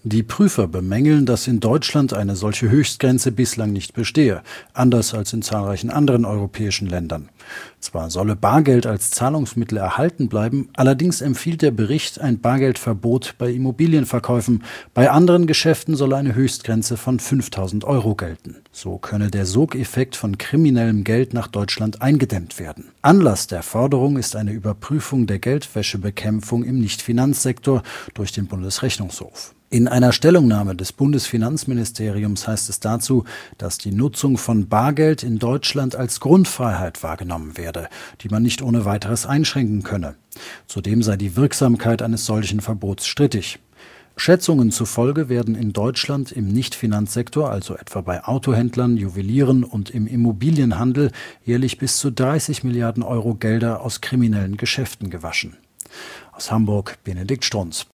Die Prüfer bemängeln, dass in Deutschland eine solche Höchstgrenze bislang nicht bestehe, anders als in zahlreichen anderen europäischen Ländern. Zwar solle Bargeld als Zahlungsmittel erhalten bleiben, allerdings empfiehlt der Bericht ein Bargeldverbot bei Immobilienverkäufen. Bei anderen Geschäften solle eine Höchstgrenze von 5.000 € gelten. So könne der Sogeffekt von kriminellem Geld nach Deutschland eingedämmt werden. Anlass der Forderung ist eine Überprüfung der Geldwäschebekämpfung im Nichtfinanzsektor durch den Bundesrechnungshof. In einer Stellungnahme des Bundesfinanzministeriums heißt es dazu, dass die Nutzung von Bargeld in Deutschland als Grundfreiheit wahrgenommen werde, die man nicht ohne weiteres einschränken könne. Zudem sei die Wirksamkeit eines solchen Verbots strittig. Schätzungen zufolge werden in Deutschland im Nichtfinanzsektor, also etwa bei Autohändlern, Juwelieren und im Immobilienhandel, jährlich bis zu 30 Milliarden € Gelder aus kriminellen Geschäften gewaschen. Aus Hamburg, Benedikt Strunz.